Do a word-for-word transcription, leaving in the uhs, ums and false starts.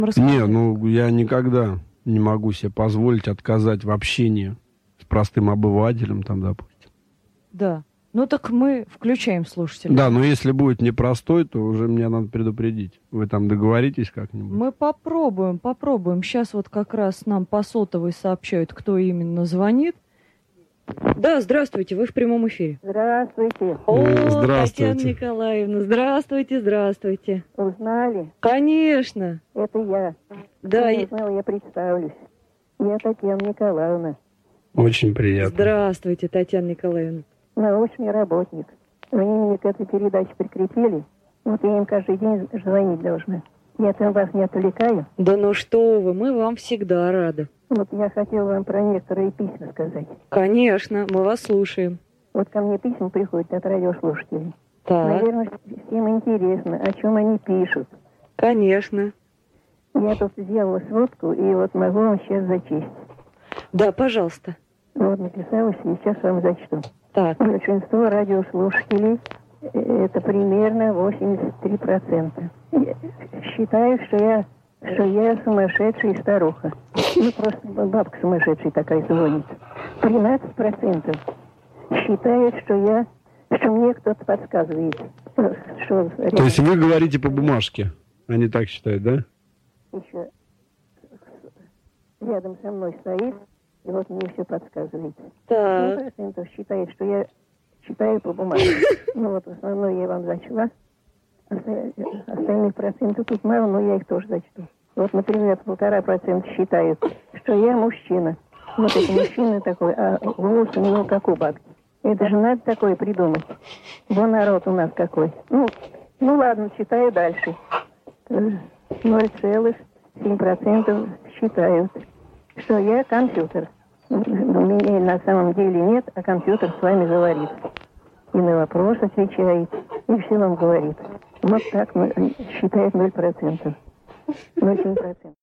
Расскажи. Не, ну я никогда не могу себе позволить отказать в общении с простым обывателем, там, допустим. Да. Ну так мы включаем слушателя. Да, но если будет непростой, то уже мне надо предупредить. Вы там договоритесь как-нибудь? Мы попробуем, попробуем. Сейчас вот как раз нам по сотовой сообщают, кто именно звонит. Да, здравствуйте, вы в прямом эфире. Здравствуйте. О, Здравствуйте. Татьяна Николаевна, здравствуйте, здравствуйте. Узнали? Конечно. Это я. Да, Я и- узнала, я представлюсь. Я Татьяна Николаевна, Очень приятно. Здравствуйте, Татьяна Николаевна. научный работник. Они меня к этой передаче прикрепили. Вот я им каждый день звонить должна. Я там вас не отвлекаю. Да ну что вы, мы вам всегда рады. Вот я хотела вам про некоторые письма сказать. Конечно, мы вас слушаем. Вот ко мне письма приходят от радиослушателей. Так, Наверное, всем интересно, о чем они пишут. конечно. Я тут сделала сводку, и вот могу вам сейчас зачесть. Да, пожалуйста. Вот написала, сейчас вам зачту. Так, Большинство радиослушателей э, это примерно восемьдесят три процента. Я считаю, что я, что я сумасшедшая старуха. Ну, просто бабка сумасшедшая такая звонит. тринадцать процентов считают, что я, что мне кто-то подсказывает. э, Что То есть вы говорите по бумажке? Они так считают, да? еще рядом со мной стоит, и вот мне все подсказывает. так. процентов считает, что я читаю по бумаге. Ну вот основное я вам зачла. Оста- Остальных процентов тут мало, но я их тоже зачту. Вот, например, полтора процента считают, что я мужчина. Вот это мужчина такой, а голос у него как у бабки. Это же надо такое придумать. Вон народ у нас какой. Ну, ну ладно, читаю дальше. ноль целых семь процентов считают, что я компьютер. У меня на самом деле нет, а компьютер с вами говорит. И на вопрос отвечает, и все вам говорит. Вот так ну, считает ноль процентов. ноль целых семь процентов.